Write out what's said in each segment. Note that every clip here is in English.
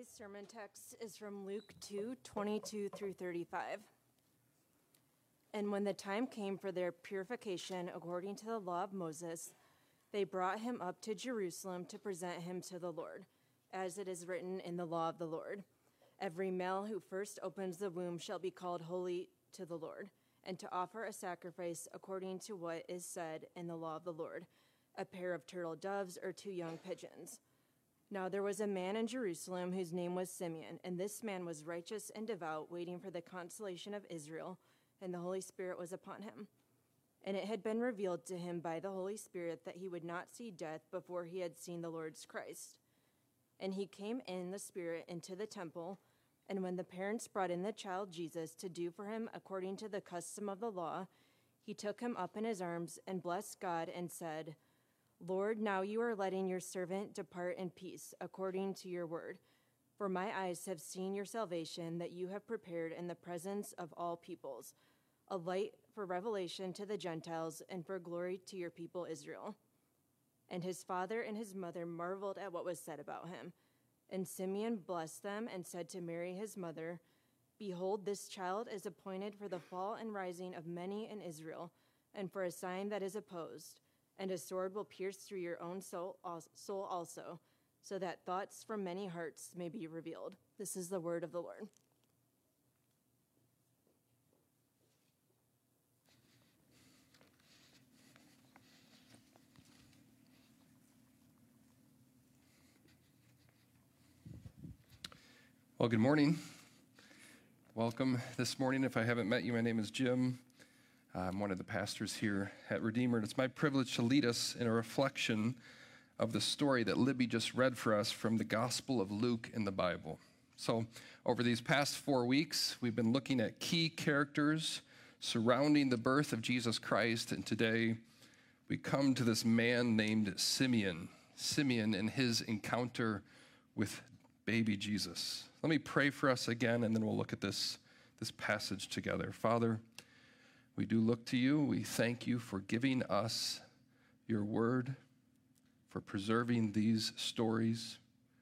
Today's sermon text is from Luke 2:22 through 35. And when the time came for their purification according to the law of Moses, they brought him up to Jerusalem to present him to the Lord, as it is written in the law of the Lord. Every male who first opens the womb shall be called holy to the Lord, and to offer a sacrifice according to what is said in the law of the Lord, a pair of turtle doves or 2 young pigeons. Now there was a man in Jerusalem whose name was Simeon, and this man was righteous and devout, waiting for the consolation of Israel, and the Holy Spirit was upon him. And it had been revealed to him by the Holy Spirit that he would not see death before he had seen the Lord's Christ. And he came in the Spirit into the temple, and when the parents brought in the child Jesus to do for him according to the custom of the law, he took him up in his arms and blessed God and said, Lord, now you are letting your servant depart in peace according to your word. For my eyes have seen your salvation that you have prepared in the presence of all peoples, a light for revelation to the Gentiles and for glory to your people Israel. And his father and his mother marveled at what was said about him. And Simeon blessed them and said to Mary his mother, Behold, this child is appointed for the fall and rising of many in Israel, and for a sign that is opposed. And a sword will pierce through your own soul also, so that thoughts from many hearts may be revealed. This is the word of the Lord. Well, good morning. Welcome this morning. If I haven't met you, my name is Jim. I'm one of the pastors here at Redeemer, and it's my privilege to lead us in a reflection of the story that Libby just read for us from the Gospel of Luke in the Bible. So over these past 4 weeks, we've been looking at key characters surrounding the birth of Jesus Christ, and today we come to this man named Simeon and his encounter with baby Jesus. Let me pray for us again, and then we'll look at this passage together. Father, we do look to you. We thank you for giving us your word, for preserving these stories.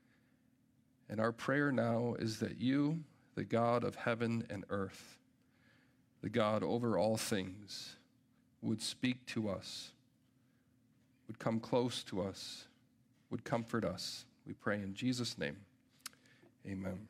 And our prayer now is that you, the God of heaven and earth, the God over all things, would speak to us, would come close to us, would comfort us. We pray in Jesus' name. Amen.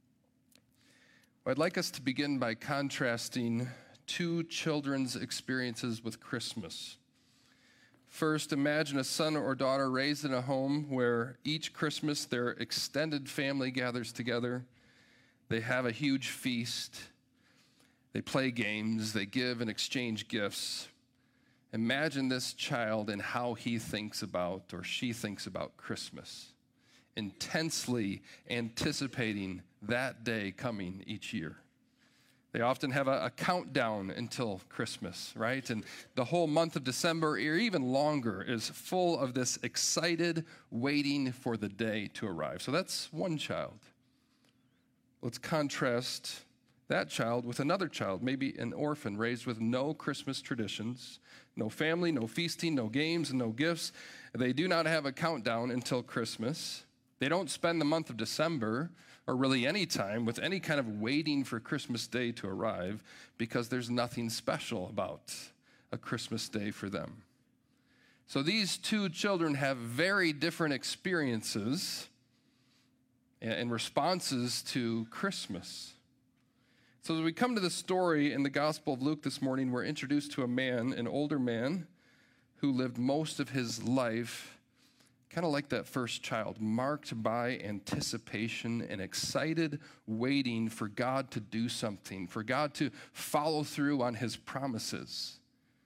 Well, I'd like us to begin by contrasting 2 children's experiences with Christmas. First, imagine a son or daughter raised in a home where each Christmas their extended family gathers together. They have a huge feast. They play games. They give and exchange gifts. Imagine this child and how he thinks about or she thinks about Christmas, intensely anticipating that day coming each year. They often have a countdown until Christmas, right? And the whole month of December, or even longer, is full of this excited waiting for the day to arrive. So that's one child. Let's contrast that child with another child, maybe an orphan raised with no Christmas traditions, no family, no feasting, no games, and no gifts. They do not have a countdown until Christmas. They don't spend the month of December, or really any time, with any kind of waiting for Christmas Day to arrive, because there's nothing special about a Christmas Day for them. So these 2 children have very different experiences and responses to Christmas. So as we come to the story in the Gospel of Luke this morning, we're introduced to a man, an older man, who lived most of his life kind of like that first child, marked by anticipation and excited waiting for God to do something, for God to follow through on his promises.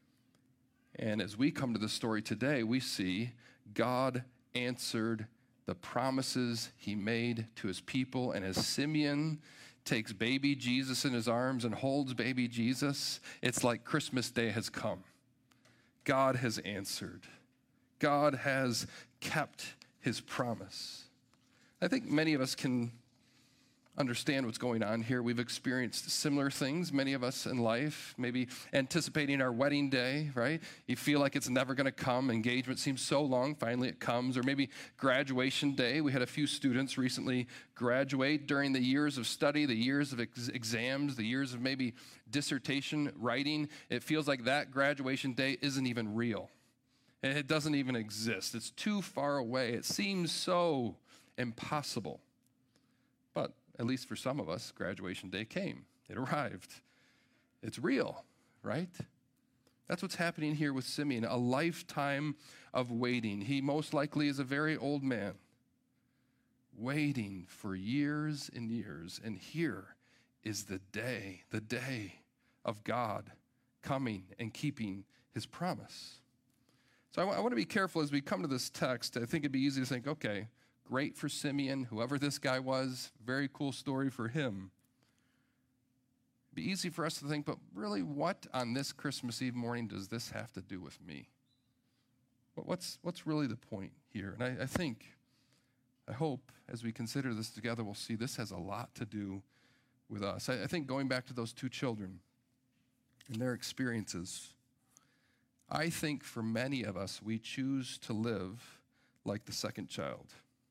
And as we come to the story today, we see God answered the promises he made to his people. And as Simeon takes baby Jesus in his arms and holds baby Jesus, it's like Christmas Day has come. God has answered. God has kept his promise. I think many of us can understand what's going on here. We've experienced similar things, many of us in life, maybe anticipating our wedding day, right? You feel like it's never going to come. Engagement seems so long, finally it comes. Or maybe graduation day. We had a few students recently graduate during the years of study, the years of exams, the years of maybe dissertation writing. It feels like that graduation day isn't even real. It doesn't even exist. It's too far away. It seems so impossible. But at least for some of us, graduation day came. It arrived. It's real, right? That's what's happening here with Simeon, a lifetime of waiting. He most likely is a very old man, waiting for years and years. And here is the day of God coming and keeping his promise. So I want to be careful as we come to this text. I think it'd be easy to think, okay, great for Simeon, whoever this guy was, very cool story for him. It'd be easy for us to think, but really what on this Christmas Eve morning does this have to do with me? What's really the point here? And I hope as we consider this together, we'll see this has a lot to do with us. I think going back to those two children and their experiences, I think for many of us, we choose to live like the second child.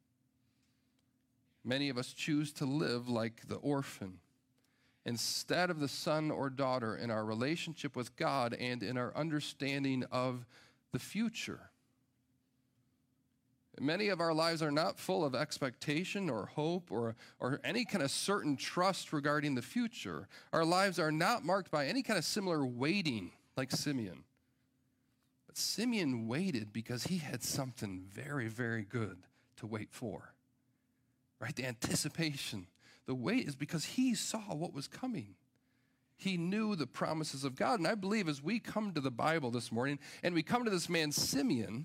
Many of us choose to live like the orphan instead of the son or daughter in our relationship with God and in our understanding of the future. Many of our lives are not full of expectation or hope or any kind of certain trust regarding the future. Our lives are not marked by any kind of similar waiting like Simeon. But Simeon waited because he had something very, very good to wait for. Right? The anticipation. The wait is because he saw what was coming. He knew the promises of God. And I believe as we come to the Bible this morning and we come to this man Simeon,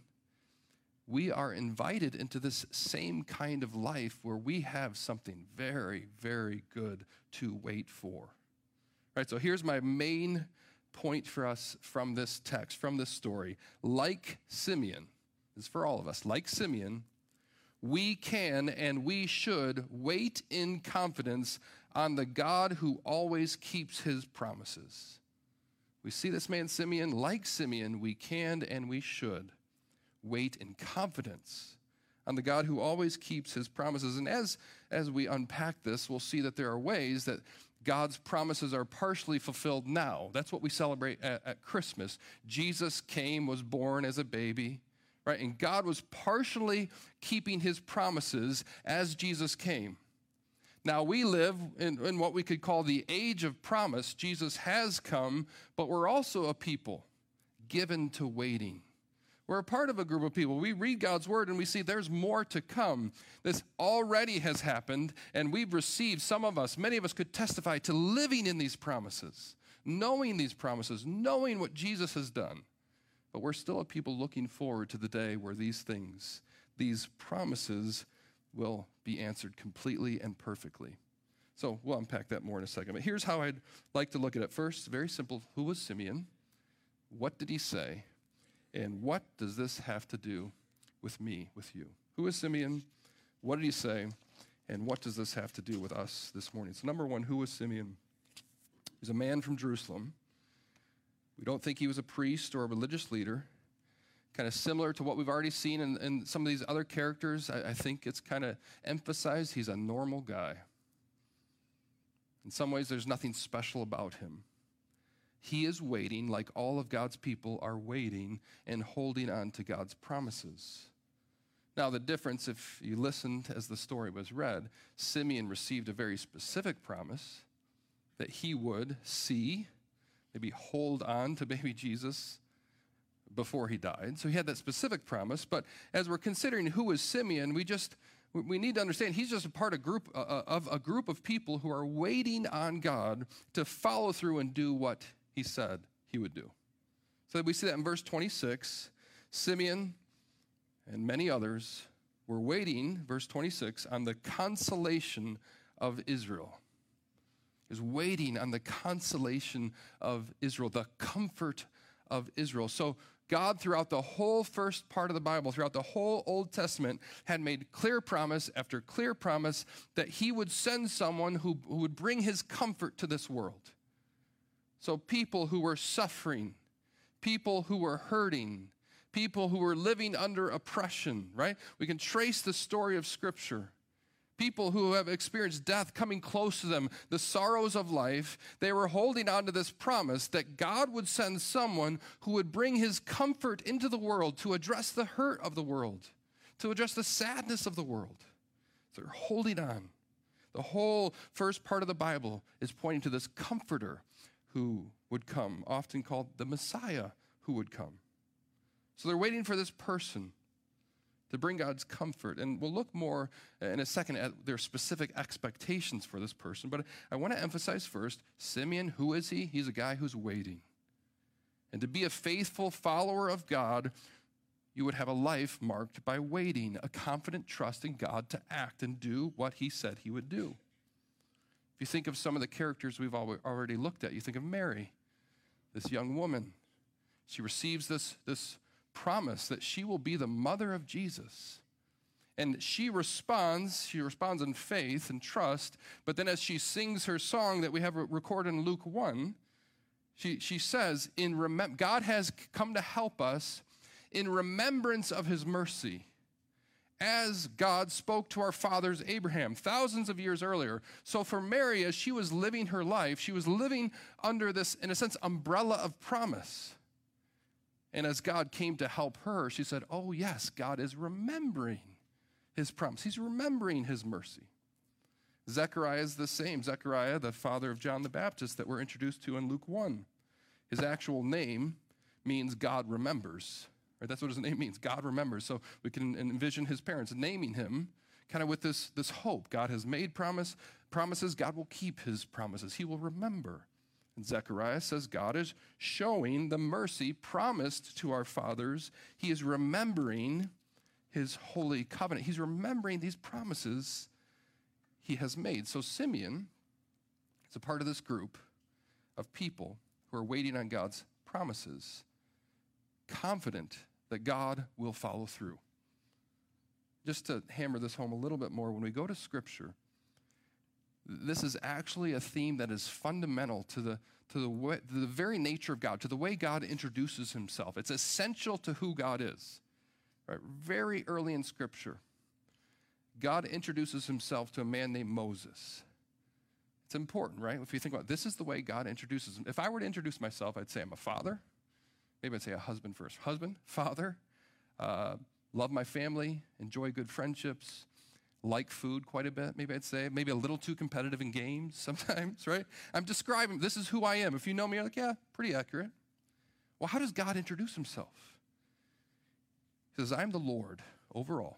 we are invited into this same kind of life where we have something very, very good to wait for. Right? So here's my main point for us from this text, from this story. Like Simeon, this is for all of us, like Simeon, we can and we should wait in confidence on the God who always keeps his promises. We see this man Simeon, like Simeon, we can and we should wait in confidence on the God who always keeps his promises. And as we unpack this, we'll see that there are ways that God's promises are partially fulfilled now. That's what we celebrate at Christmas. Jesus came, was born as a baby. Right? And God was partially keeping his promises as Jesus came. Now, we live in what we could call the age of promise. Jesus has come, but we're also a people given to waiting. We're a part of a group of people. We read God's word and we see there's more to come. This already has happened, and we've received, some of us, many of us could testify to living in these promises, knowing what Jesus has done. But we're still a people looking forward to the day where these things, these promises, will be answered completely and perfectly. So we'll unpack that more in a second. But here's how I'd like to look at it. First, very simple. Who was Simeon? What did he say? And what does this have to do with me, with you? Who is Simeon? What did he say? And what does this have to do with us this morning? So number one, who was Simeon? He's a man from Jerusalem. We don't think he was a priest or a religious leader. Kind of similar to what we've already seen in some of these other characters. I think it's kind of emphasized he's a normal guy. In some ways, there's nothing special about him. He is waiting like all of God's people are waiting and holding on to God's promises. Now, the difference, if you listened as the story was read, Simeon received a very specific promise that he would see, maybe hold on to baby Jesus before he died. So he had that specific promise. But as we're considering who is Simeon, we need to understand he's just a part of a group of people who are waiting on God to follow through and do what he said he would do. So we see that in verse 26. Simeon and many others were waiting, verse 26, on the consolation of Israel. Is waiting on the consolation of Israel, the comfort of Israel. So God, throughout the whole first part of the Bible, throughout the whole Old Testament, had made clear promise after clear promise that he would send someone who would bring his comfort to this world. So people who were suffering, people who were hurting, people who were living under oppression, right? We can trace the story of Scripture. People who have experienced death coming close to them, the sorrows of life, they were holding on to this promise that God would send someone who would bring his comfort into the world to address the hurt of the world, to address the sadness of the world. So they're holding on. The whole first part of the Bible is pointing to this comforter who would come, often called the Messiah who would come. So they're waiting for this person to bring God's comfort. And we'll look more in a second at their specific expectations for this person. But I want to emphasize first, Simeon, who is he? He's a guy who's waiting. And to be a faithful follower of God, you would have a life marked by waiting, a confident trust in God to act and do what he said he would do. If you think of some of the characters we've already looked at, you think of Mary, this young woman. She receives this promise that she will be the mother of Jesus. And she responds in faith and trust, but then as she sings her song that we have recorded in Luke 1, she says, God has come to help us in remembrance of his mercy, as God spoke to our fathers Abraham thousands of years earlier. So for Mary, as she was living her life, she was living under this, in a sense, umbrella of promise. And as God came to help her, she said, oh yes, God is remembering his promise. He's remembering his mercy. Zechariah is the same. Zechariah, the father of John the Baptist that we're introduced to in Luke 1. His actual name means God remembers. Right? That's what his name means, God remembers. So we can envision his parents naming him kind of with this hope. God has made promises. God will keep his promises. He will remember. And Zechariah says God is showing the mercy promised to our fathers. He is remembering his holy covenant. He's remembering these promises he has made. So Simeon is a part of this group of people who are waiting on God's promises, confident that God will follow through. Just to hammer this home a little bit more, when we go to Scripture, this is actually a theme that is fundamental to the very nature of God, to the way God introduces himself. It's essential to who God is. Right? Very early in Scripture, God introduces himself to a man named Moses. It's important, right? If you think about it, this is the way God introduces him. If I were to introduce myself, I'd say I'm a father. Maybe I'd say a husband first. Husband, father, love my family, enjoy good friendships, like food quite a bit, maybe I'd say. Maybe a little too competitive in games sometimes, right? I'm describing, this is who I am. If you know me, you're like, yeah, pretty accurate. Well, how does God introduce himself? He says, I am the Lord over all,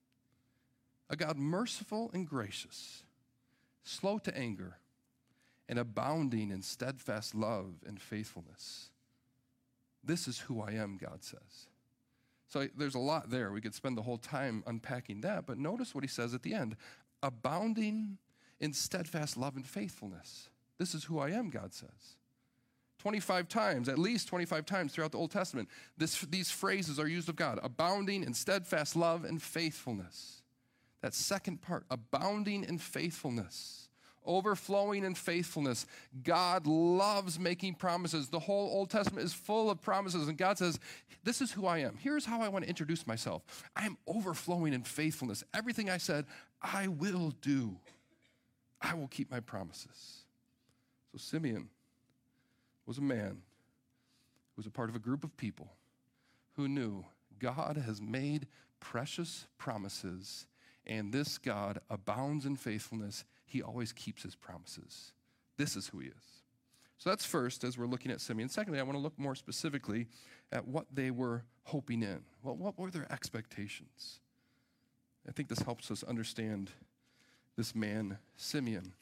a God merciful and gracious, slow to anger, and abounding in steadfast love and faithfulness. This is who I am, God says. So there's a lot there. We could spend the whole time unpacking that, but notice what he says at the end. Abounding in steadfast love and faithfulness. This is who I am, God says. 25 times, at least 25 times throughout the Old Testament, these phrases are used of God. Abounding in steadfast love and faithfulness. That second part, abounding in faithfulness. Overflowing in faithfulness. God loves making promises. The whole Old Testament is full of promises, and God says, this is who I am. Here's how I want to introduce myself. I am overflowing in faithfulness. Everything I said, I will do. I will keep my promises. So Simeon was a man who was a part of a group of people who knew God has made precious promises, and this God abounds in faithfulness. He always keeps his promises. This is who he is. So that's first, as we're looking at Simeon. Secondly, I want to look more specifically at what they were hoping in. Well, what were their expectations? I think this helps us understand this man, Simeon.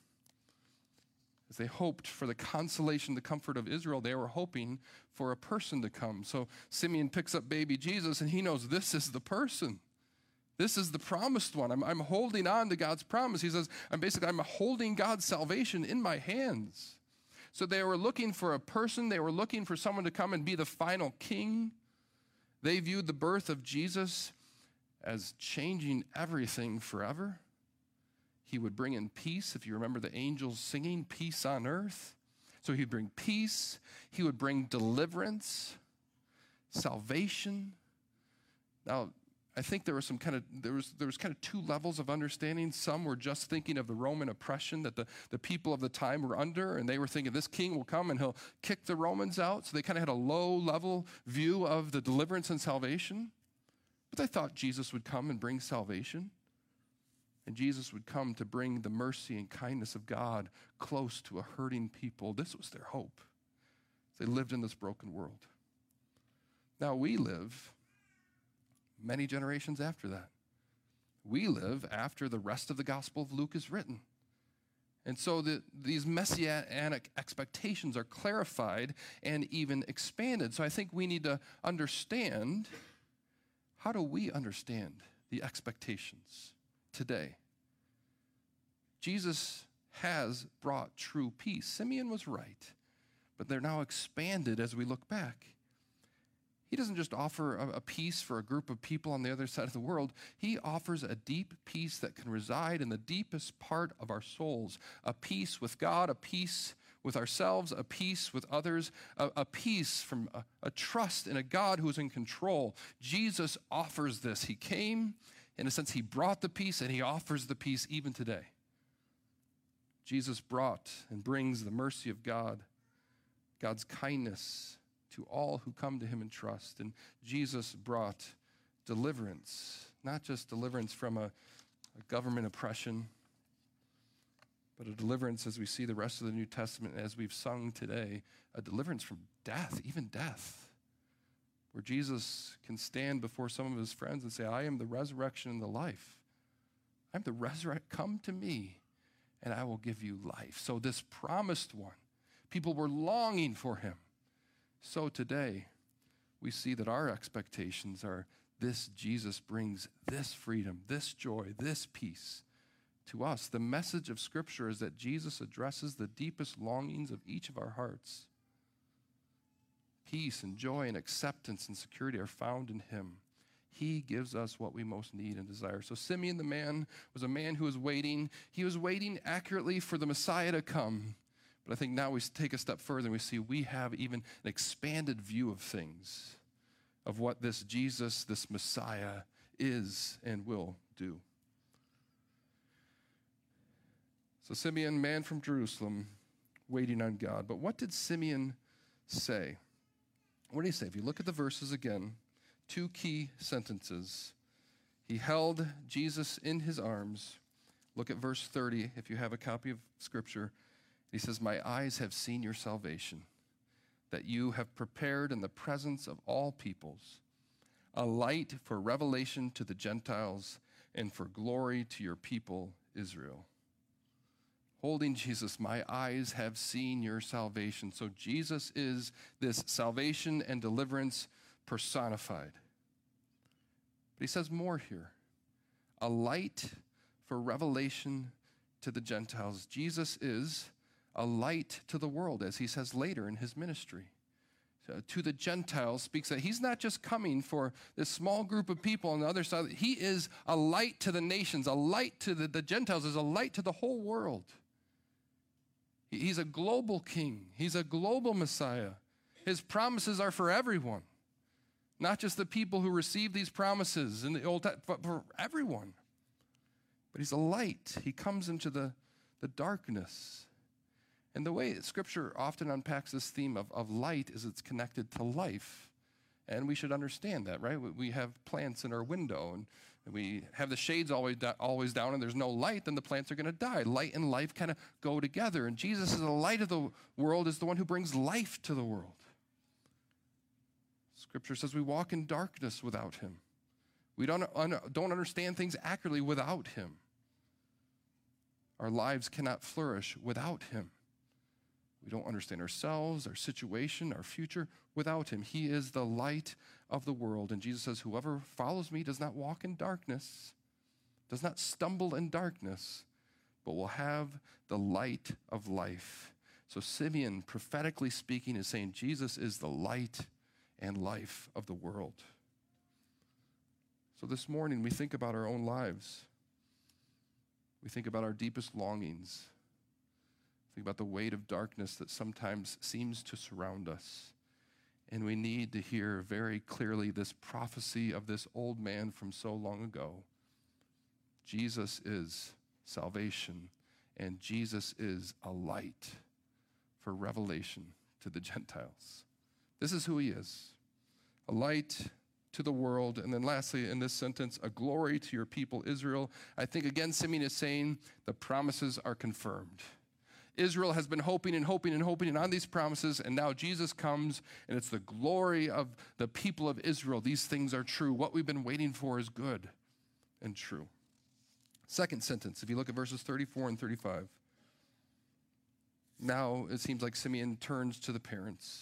As they hoped for the consolation, the comfort of Israel, they were hoping for a person to come. So Simeon picks up baby Jesus, and he knows this is the person. This is the promised one. I'm holding on to God's promise. He says, I'm holding God's salvation in my hands. So they were looking for a person. They were looking for someone to come and be the final king. They viewed the birth of Jesus as changing everything forever. He would bring in peace. If you remember the angels singing, peace on earth. So he'd bring peace. He would bring deliverance, salvation. Now, I think there was two levels of understanding. Some were just thinking of the Roman oppression that the people of the time were under, and they were thinking this king will come and he'll kick the Romans out. So they kind of had a low-level view of the deliverance and salvation. But they thought Jesus would come and bring salvation. And Jesus would come to bring the mercy and kindness of God close to a hurting people. This was their hope. They lived in this broken world. Now we live many generations after that. We live after the rest of the Gospel of Luke is written. And so these messianic expectations are clarified and even expanded. So I think we need to understand, how do we understand the expectations today? Jesus has brought true peace. Simeon was right, but they're now expanded as we look back. He doesn't just offer a peace for a group of people on the other side of the world. He offers a deep peace that can reside in the deepest part of our souls, a peace with God, a peace with ourselves, a peace with others, a peace from a trust in a God who is in control. Jesus offers this. He came, in a sense, he brought the peace, and he offers the peace even today. Jesus brought and brings the mercy of God, God's kindness to all who come to him in trust. And Jesus brought deliverance, not just deliverance from a government oppression, but a deliverance, as we see the rest of the New Testament, as we've sung today, a deliverance from death, even death, where Jesus can stand before some of his friends and say, I am the resurrection and the life. I'm the resurrection. Come to me, and I will give you life. So this promised one, people were longing for him. So today, we see that our expectations are this Jesus brings this freedom, this joy, this peace to us. The message of Scripture is that Jesus addresses the deepest longings of each of our hearts. Peace and joy and acceptance and security are found in him. He gives us what we most need and desire. So Simeon the man was a man who was waiting. He was waiting accurately for the Messiah to come. But I think now we take a step further and we see we have even an expanded view of things, of what this Jesus, this Messiah is and will do. So Simeon, man from Jerusalem, waiting on God. But what did Simeon say? What did he say? If you look at the verses again, two key sentences. He held Jesus in his arms. Look at verse 30 if you have a copy of Scripture. He says, my eyes have seen your salvation, that you have prepared in the presence of all peoples, a light for revelation to the Gentiles and for glory to your people, Israel. Holding Jesus, my eyes have seen your salvation. So Jesus is this salvation and deliverance personified. But he says more here, a light for revelation to the Gentiles. Jesus is a light to the world, as he says later in his ministry. So, to the Gentiles speaks that he's not just coming for this small group of people on the other side. He is a light to the nations, a light to the Gentiles, is a light to the whole world. He's a global king. He's a global Messiah. His promises are for everyone, not just the people who receive these promises in the Old Testament, but for everyone. But he's a light. He comes into the darkness. And the way Scripture often unpacks this theme of light is it's connected to life. And we should understand that, right? We have plants in our window, and we have the shades always down, and there's no light, then the plants are going to die. Light and life kind of go together. And Jesus is the light of the world, is the one who brings life to the world. Scripture says we walk in darkness without him. We don't understand things accurately without him. Our lives cannot flourish without him. We don't understand ourselves, our situation, our future without him. He is the light of the world. And Jesus says, whoever follows me does not walk in darkness, does not stumble in darkness, but will have the light of life. So Simeon, prophetically speaking, is saying Jesus is the light and life of the world. So this morning, we think about our own lives. We think about our deepest longings. Think about the weight of darkness that sometimes seems to surround us. And we need to hear very clearly this prophecy of this old man from so long ago. Jesus is salvation, and Jesus is a light for revelation to the Gentiles. This is who he is, a light to the world. And then lastly, in this sentence, a glory to your people, Israel. I think, again, Simeon is saying the promises are confirmed. Israel has been hoping and hoping and hoping on these promises, and now Jesus comes, and it's the glory of the people of Israel. These things are true. What we've been waiting for is good and true. Second sentence, if you look at verses 34 and 35. Now it seems like Simeon turns to the parents.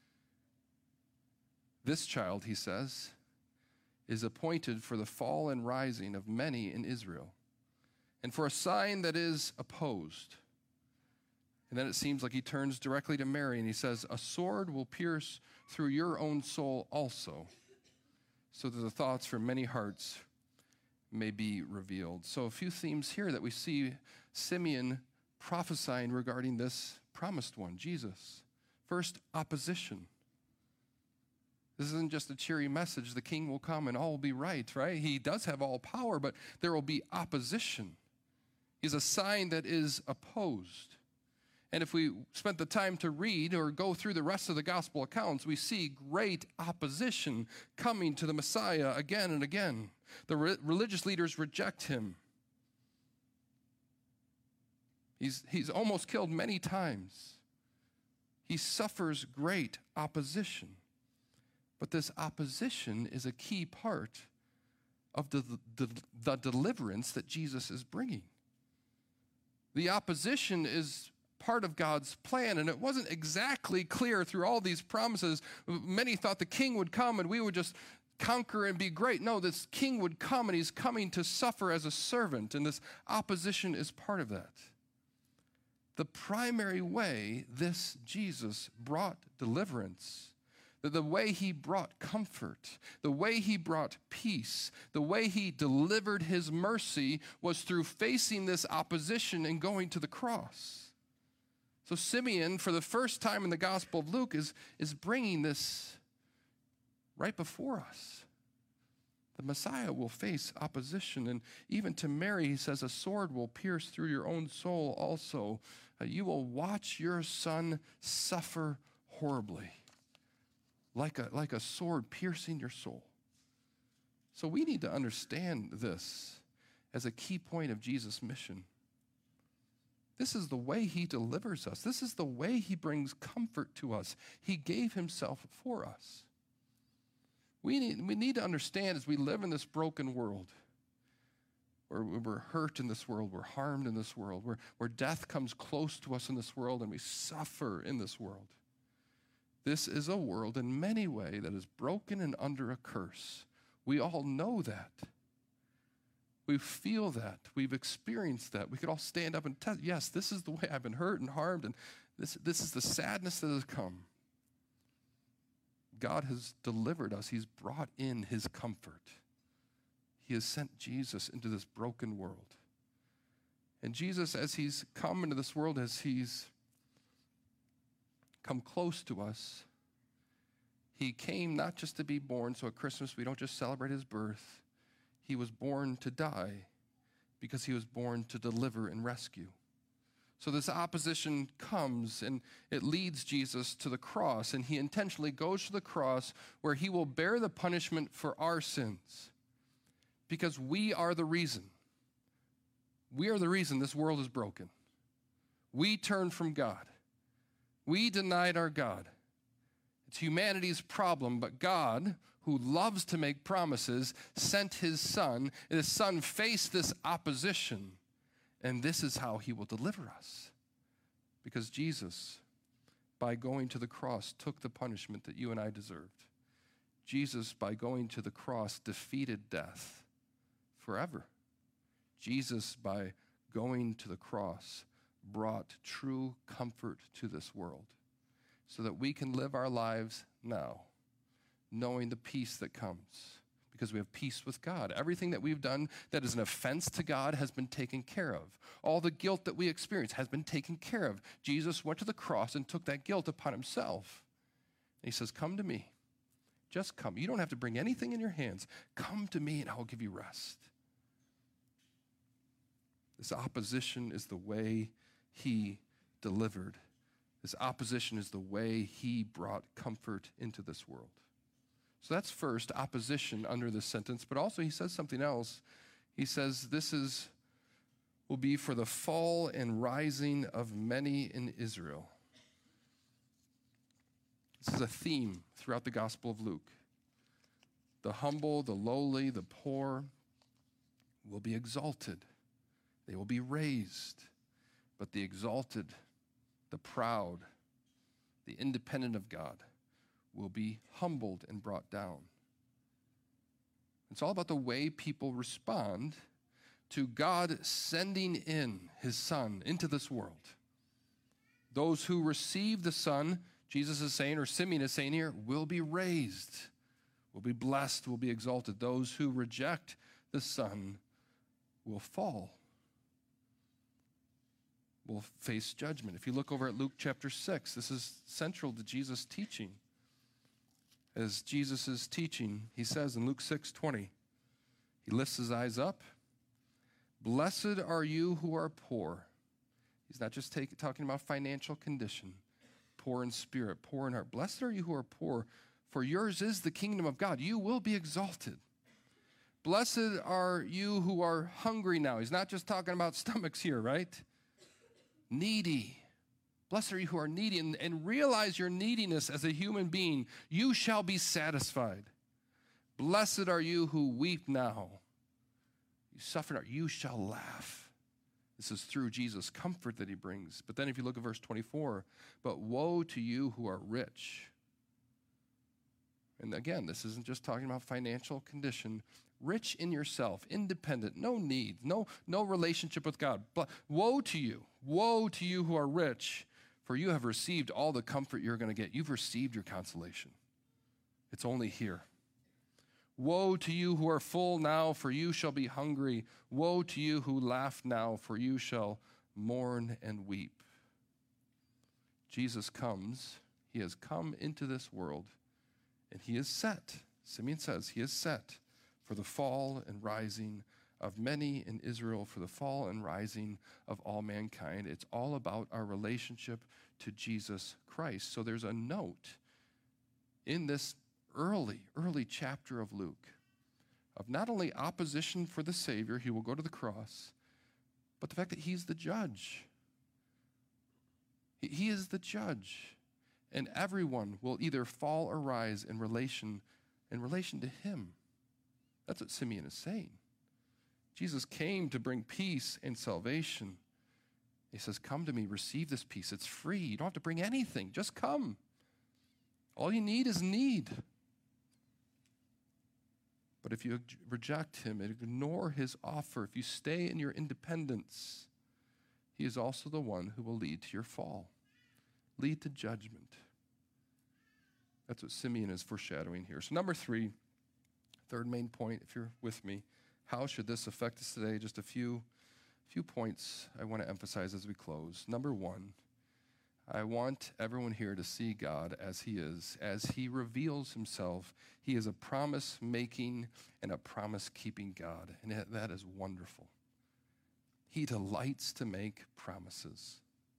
This child, he says, is appointed for the fall and rising of many in Israel, and for a sign that is opposed. And then it seems like he turns directly to Mary and he says, a sword will pierce through your own soul also, so that the thoughts from many hearts may be revealed. So a few themes here that we see Simeon prophesying regarding this promised one, Jesus. First, opposition. This isn't just a cheery message, the king will come and all will be right? He does have all power, but there will be opposition. He's a sign that is opposed. And if we spent the time to read or go through the rest of the gospel accounts, we see great opposition coming to the Messiah again and again. The religious leaders reject him. He's almost killed many times. He suffers great opposition. But this opposition is a key part of the deliverance that Jesus is bringing. The opposition is part of God's plan, and it wasn't exactly clear through all these promises. Many thought the king would come and we would just conquer and be great. No, this king would come and he's coming to suffer as a servant, and this opposition is part of that. The primary way this Jesus brought deliverance, the way he brought comfort, the way he brought peace, the way he delivered his mercy was through facing this opposition and going to the cross. So Simeon, for the first time in the Gospel of Luke, is bringing this right before us. The Messiah will face opposition. And even to Mary, he says, a sword will pierce through your own soul also. You will watch your son suffer horribly, like a sword piercing your soul. So we need to understand this as a key point of Jesus' mission. This is the way he delivers us. This is the way he brings comfort to us. He gave himself for us. We need to understand as we live in this broken world, where we're hurt in this world, we're harmed in this world, where death comes close to us in this world and we suffer in this world. This is a world in many ways that is broken and under a curse. We all know that. We feel that. We've experienced that. We could all stand up and tell, yes, this is the way I've been hurt and harmed, and this is the sadness that has come. God has delivered us. He's brought in his comfort. He has sent Jesus into this broken world. And Jesus, as he's come into this world, as he's come close to us, he came not just to be born, so at Christmas we don't just celebrate his birth. He was born to die because he was born to deliver and rescue. So this opposition comes and it leads Jesus to the cross, and he intentionally goes to the cross where he will bear the punishment for our sins because we are the reason. We are the reason this world is broken. We turned from God. We denied our God. It's humanity's problem, but God, who loves to make promises, sent his son, and his son faced this opposition, and this is how he will deliver us. Because Jesus, by going to the cross, took the punishment that you and I deserved. Jesus, by going to the cross, defeated death forever. Jesus, by going to the cross, brought true comfort to this world so that we can live our lives now, knowing the peace that comes. because we have peace with God. Everything that we've done that is an offense to God has been taken care of. All the guilt that we experience has been taken care of. Jesus went to the cross and took that guilt upon himself. And he says, come to me. Just come. You don't have to bring anything in your hands. Come to me and I'll give you rest. This opposition is the way he delivered. This opposition is the way he brought comfort into this world. So that's first, opposition under this sentence, but also he says something else. He says will be for the fall and rising of many in Israel. This is a theme throughout the Gospel of Luke. The humble, the lowly, the poor will be exalted. They will be raised. But the exalted, the proud, the independent of God will be humbled and brought down. It's all about the way people respond to God sending in his Son into this world. Those who receive the Son, Jesus is saying, or Simeon is saying here, will be raised, will be blessed, will be exalted. Those who reject the Son will fall, will face judgment. If you look over at Luke chapter 6, this is central to Jesus' teaching. As Jesus is teaching, he says in Luke 6:20, he lifts his eyes up. Blessed are you who are poor. He's not just talking about financial condition. Poor in spirit, poor in heart. Blessed are you who are poor, for yours is the kingdom of God. You will be exalted. Blessed are you who are hungry now. He's not just talking about stomachs here, right? Needy. Blessed are you who are needy, and realize your neediness as a human being. You shall be satisfied. Blessed are you who weep now. You suffer not, you shall laugh. This is through Jesus' comfort that he brings. But then if you look at verse 24, but woe to you who are rich. And again, this isn't just talking about financial condition. Rich in yourself, independent, no need, no relationship with God. But woe to you who are rich, for you have received all the comfort you're going to get. You've received your consolation. It's only here. Woe to you who are full now, for you shall be hungry. Woe to you who laugh now, for you shall mourn and weep. Jesus comes, he has come into this world, and he is set, Simeon says, he is set for the fall and rising of many in Israel, for the fall and rising of all mankind. It's all about our relationship to Jesus Christ. So there's a note in this early chapter of Luke of not only opposition for the Savior, he will go to the cross, but the fact that he's the judge. He is the judge. And everyone will either fall or rise in relation to him. That's what Simeon is saying. Jesus came to bring peace and salvation. He says, come to me, receive this peace. It's free. You don't have to bring anything. Just come. All you need is need. But if you reject him and ignore his offer, if you stay in your independence, he is also the one who will lead to your fall, lead to judgment. That's what Simeon is foreshadowing here. So number 3, third main point, if you're with me, how should this affect us today? Just a few points I want to emphasize as we close. Number 1, I want everyone here to see God as he is. As he reveals himself, he is a promise-making and a promise-keeping God, and that is wonderful. He delights to make promises.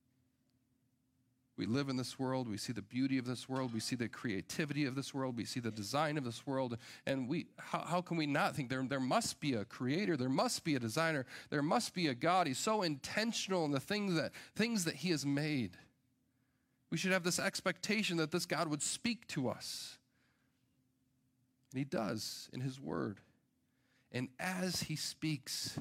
We live in this world, we see the beauty of this world, we see the creativity of this world, we see the design of this world, and how can we not think there must be a creator, there must be a designer, there must be a God. He's so intentional in the things that he has made. We should have this expectation that this God would speak to us. And he does in his word. And as he speaks,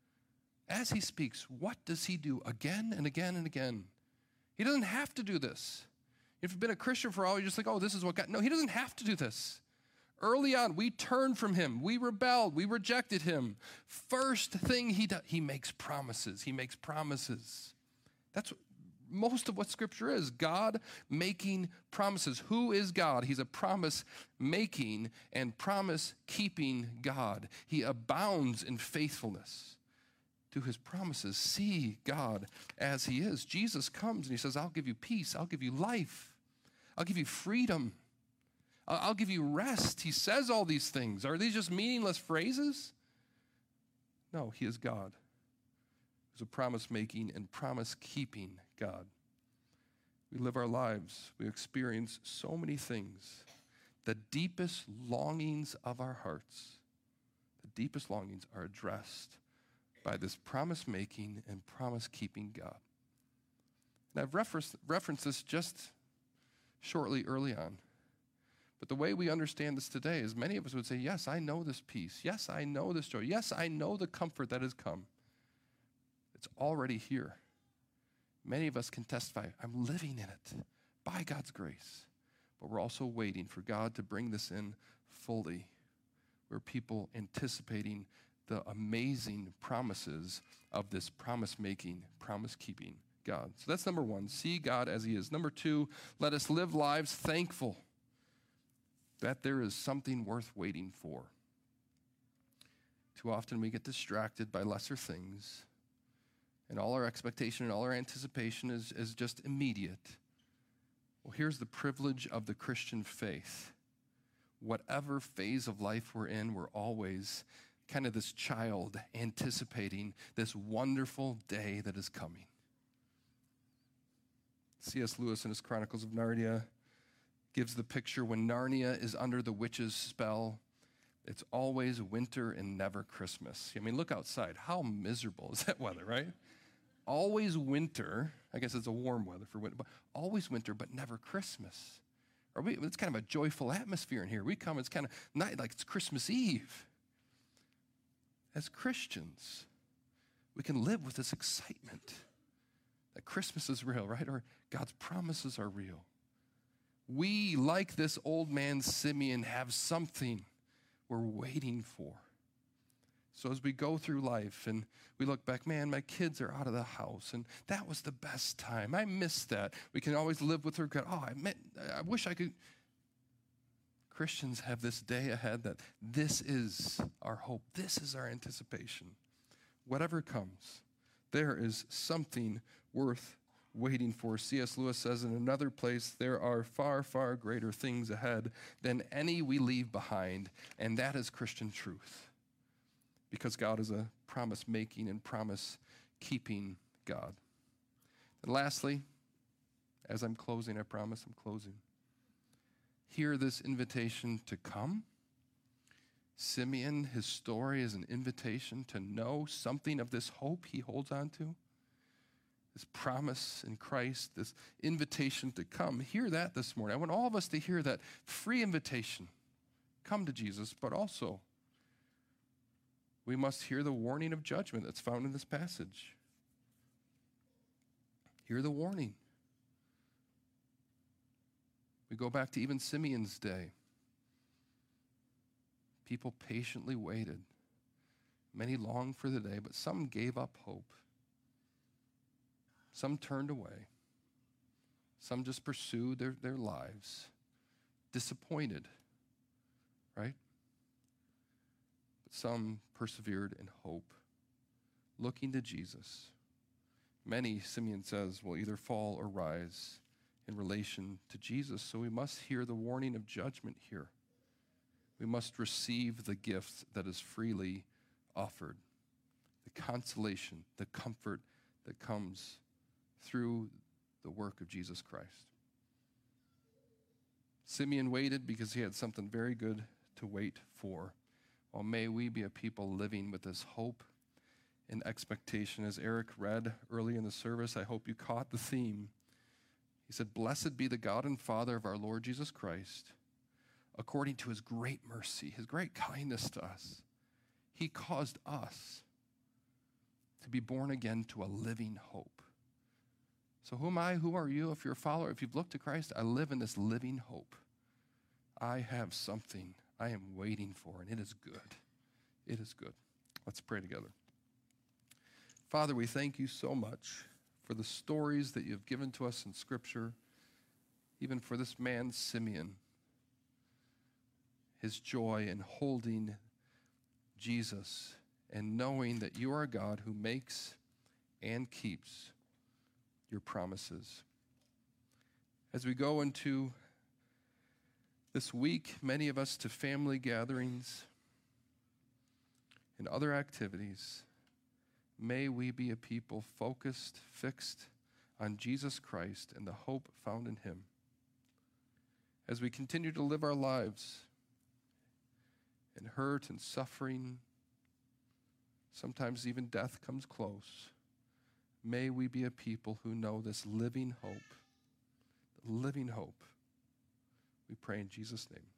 what does he do again and again and again? He doesn't have to do this. If you've been a Christian for a while, you're just like, oh, this is what God... No, he doesn't have to do this. Early on, we turned from him. We rebelled. We rejected him. First thing he does, he makes promises. He makes promises. That's most of what Scripture is. God making promises. Who is God? He's a promise-making and promise-keeping God. He abounds in faithfulness to his promises. See God as he is. Jesus comes and he says, I'll give you peace. I'll give you life. I'll give you freedom. I'll give you rest. He says all these things. Are these just meaningless phrases? No, he is God. He's a promise-making and promise-keeping God. We live our lives. We experience so many things. The deepest longings of our hearts, the deepest longings are addressed by this promise-making and promise-keeping God. And I've referenced this just shortly early on. But the way we understand this today is many of us would say, yes, I know this peace. Yes, I know this joy. Yes, I know the comfort that has come. It's already here. Many of us can testify, I'm living in it by God's grace. But we're also waiting for God to bring this in fully. We're people anticipating the amazing promises of this promise-making, promise-keeping God. So that's number one, see God as he is. Number two, let us live lives thankful that there is something worth waiting for. Too often we get distracted by lesser things, and all our expectation and all our anticipation is just immediate. Well, here's the privilege of the Christian faith. Whatever phase of life we're in, we're always kind of this child anticipating this wonderful day that is coming. C.S. Lewis in his Chronicles of Narnia gives the picture when Narnia is under the witch's spell, it's always winter and never Christmas. I mean, look outside. How miserable is that weather, right? Always winter. I guess it's a warm weather for winter, but always winter, but never Christmas. It's kind of a joyful atmosphere in here. We come, it's kind of night, like it's Christmas Eve. As Christians, we can live with this excitement that Christmas is real, right? Or God's promises are real. We, like this old man Simeon, have something we're waiting for. So as we go through life and we look back, man, my kids are out of the house, and that was the best time. I missed that. We can always live with regret. I wish I could. Christians have this day ahead that this is our hope. This is our anticipation. Whatever comes, there is something worth waiting for. C.S. Lewis says in another place, there are far, far greater things ahead than any we leave behind, and that is Christian truth. Because God is a promise-making and promise-keeping God. And lastly, as I'm closing, I promise I'm closing. Hear this invitation to come. Simeon, his story is an invitation to know something of this hope he holds on to. This promise in Christ, this invitation to come. Hear that this morning. I want all of us to hear that free invitation. Come to Jesus, but also we must hear the warning of judgment that's found in this passage. Hear the warning. We go back to even Simeon's day. People patiently waited. Many longed for the day, but some gave up hope. Some turned away. Some just pursued their lives, disappointed, right? But some persevered in hope, looking to Jesus. Many, Simeon says, will either fall or rise in relation to Jesus. So we must hear the warning of judgment here. We must receive the gift that is freely offered, the consolation, the comfort that comes through the work of Jesus Christ. Simeon waited because he had something very good to wait for. Well, may we be a people living with this hope and expectation. As Eric read early in the service, I hope you caught the theme. He said, "Blessed be the God and Father of our Lord Jesus Christ, according to his great mercy, his great kindness to us. He caused us to be born again to a living hope." So who am I? Who are you? If you're a follower, if you've looked to Christ, I live in this living hope. I have something I am waiting for, and it is good. It is good. Let's pray together. Father, we thank you so much for the stories that you've given to us in Scripture, even for this man, Simeon, his joy in holding Jesus and knowing that you are a God who makes and keeps your promises. As we go into this week, many of us to family gatherings and other activities, may we be a people focused, fixed on Jesus Christ and the hope found in him. As we continue to live our lives in hurt and suffering, sometimes even death comes close, may we be a people who know this living hope. We pray in Jesus' name.